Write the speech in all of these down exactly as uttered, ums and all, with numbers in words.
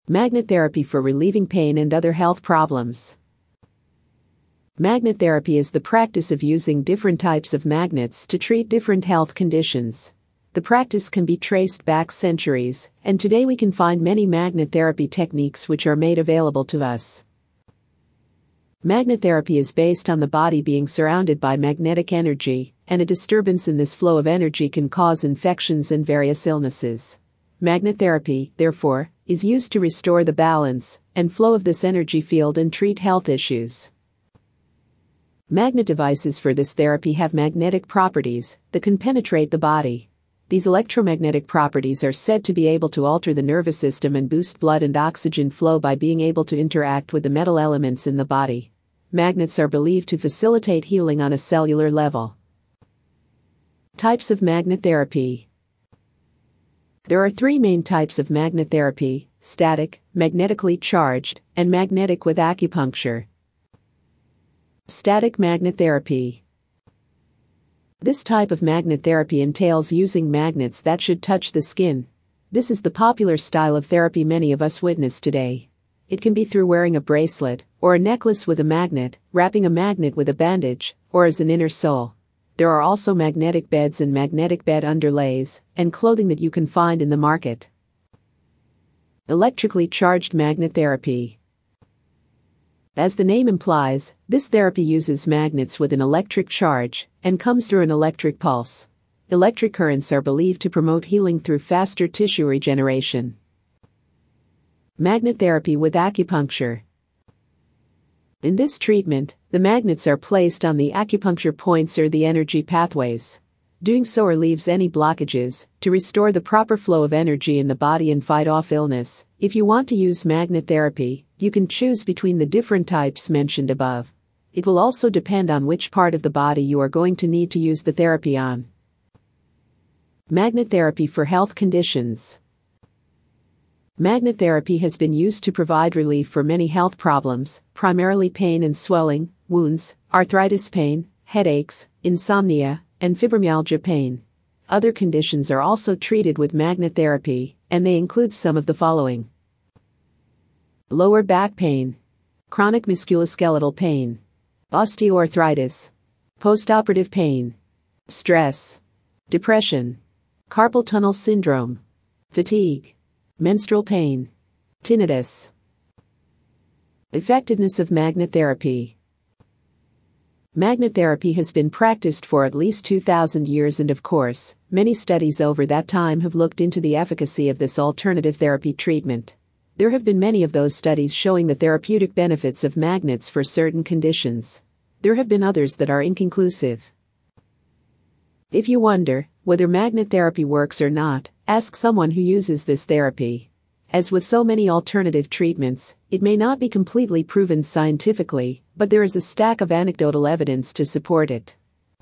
Magnet therapy for relieving pain and other health problems. Magnet therapy is the practice of using different types of magnets to treat different health conditions. The practice can be traced back centuries, and today we can find many magnet therapy techniques which are made available to us. Magnet therapy is based on the body being surrounded by magnetic energy, and a disturbance in this flow of energy can cause infections and various illnesses. Magnet therapy, therefore, is used to restore the balance and flow of this energy field and treat health issues. Magnet devices for this therapy have magnetic properties that can penetrate the body. These electromagnetic properties are said to be able to alter the nervous system and boost blood and oxygen flow by being able to interact with the metal elements in the body. Magnets are believed to facilitate healing on a cellular level. Types of magnet therapy. There are three main types of magnet therapy: static, magnetically charged, and magnetic with acupuncture. Static magnet therapy. This type of magnet therapy entails using magnets that should touch the skin. This is the popular style of therapy many of us witness today. It can be through wearing a bracelet, or a necklace with a magnet, wrapping a magnet with a bandage, or as an inner sole. There are also magnetic beds and magnetic bed underlays, and clothing that you can find in the market. Electrically charged magnet therapy. As the name implies, this therapy uses magnets with an electric charge and comes through an electric pulse. Electric currents are believed to promote healing through faster tissue regeneration. Magnet therapy with acupuncture. In this treatment, the magnets are placed on the acupuncture points or the energy pathways. Doing so relieves any blockages to restore the proper flow of energy in the body and fight off illness. If you want to use magnet therapy, you can choose between the different types mentioned above. It will also depend on which part of the body you are going to need to use the therapy on. Magnet therapy for health conditions. Magnet therapy has been used to provide relief for many health problems, primarily pain and swelling, wounds, arthritis pain, headaches, insomnia, and fibromyalgia pain. Other conditions are also treated with magnet therapy, and they include some of the following: lower back pain, chronic musculoskeletal pain, osteoarthritis, postoperative pain, stress, depression, carpal tunnel syndrome, fatigue, menstrual pain, tinnitus. Effectiveness of magnet therapy. Magnet therapy has been practiced for at least two thousand years, and of course, many studies over that time have looked into the efficacy of this alternative therapy treatment. There have been many of those studies showing the therapeutic benefits of magnets for certain conditions. There have been others that are inconclusive. If you wonder whether magnet therapy works or not, ask someone who uses this therapy. As with so many alternative treatments, it may not be completely proven scientifically, but there is a stack of anecdotal evidence to support it.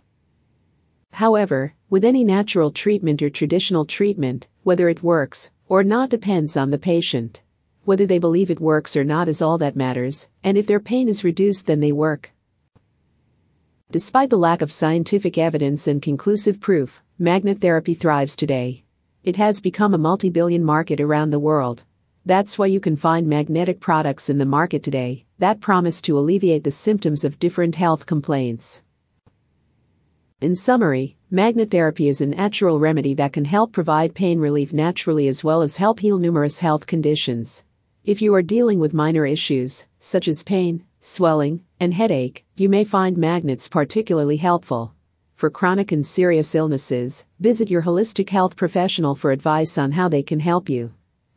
However, with any natural treatment or traditional treatment, whether it works or not depends on the patient. Whether they believe it works or not is all that matters, and if their pain is reduced, then they work. Despite the lack of scientific evidence and conclusive proof, magnet therapy thrives today. It has become a multi-billion market around the world. That's why you can find magnetic products in the market today that promise to alleviate the symptoms of different health complaints. In summary, magnet therapy is a natural remedy that can help provide pain relief naturally as well as help heal numerous health conditions. If you are dealing with minor issues, such as pain, swelling, and headache, you may find magnets particularly helpful. For chronic and serious illnesses, visit your holistic health professional for advice on how they can help you.